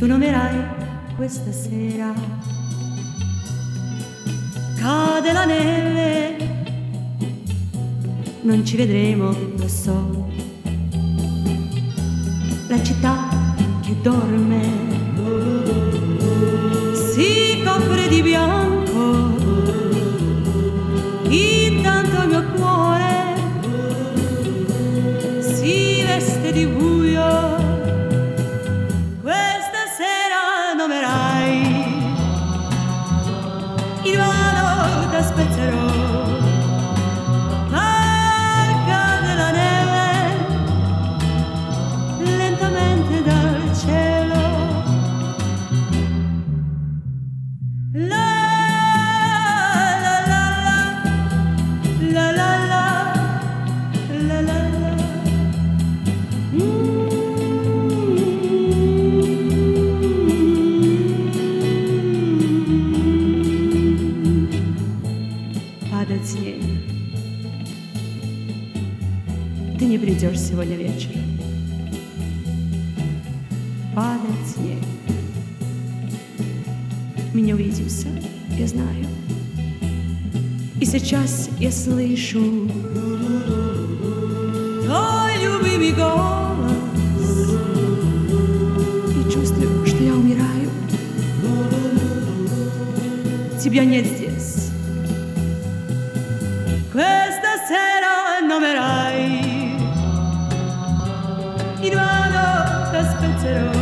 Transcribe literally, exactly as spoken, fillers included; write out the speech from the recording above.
non verrai questa sera. Cade la neve, non ci vedremo, lo so. La città che dorme si copre di bianco, intanto il mio cuore si veste di buio. Questa sera non verrai, invano t'aspetterò. Падать снег. Ты не придешь сегодня вечером. Падает снег. Мы не увидимся, я знаю. И сейчас я слышу твой любимый голос и чувствую, что я умираю. Тебя нет здесь. Questa sera non verrai, invano t'aspetterò.